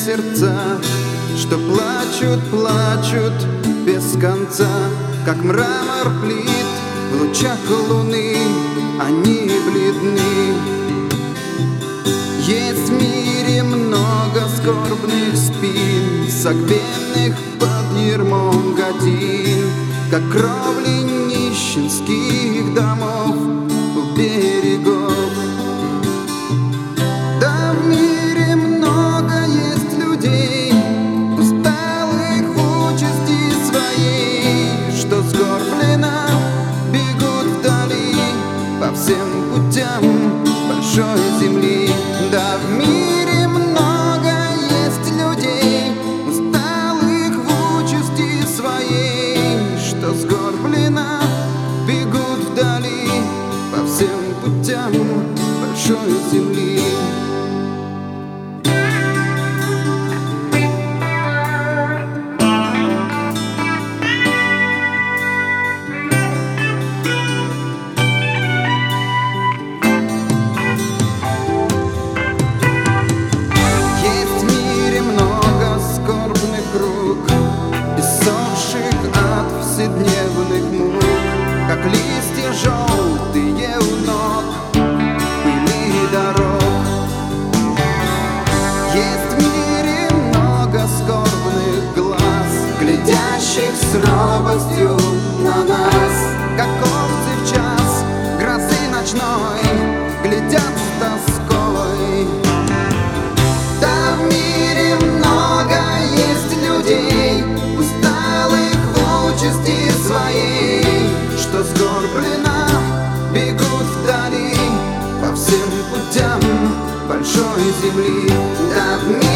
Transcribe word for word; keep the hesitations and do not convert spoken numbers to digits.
сердца, что плачут, плачут без конца, как мрамор плит в лучах луны, они бледны. Есть в мире много скорбных спин, согбенных под ярмом годин, как кровли нищенских домов у берегов. Да в мире много есть людей, усталых в участи своей, что сгорбленно бегут вдали по всем путям большой земли. Да в мире много есть людей, усталых в участи своей, что сгорбленно бегут вдали по всем путям большой земли. Вседневных мук, как листья желтые у ног пыли дорог. Есть в мире много скорбных глаз, глядящих с робостью на нас, как овцы в час грозы ночной глядят с тоской. Да в мире много есть людей, участи своей, что сгорбленно бегут вдали по всем путям большой земли. Да в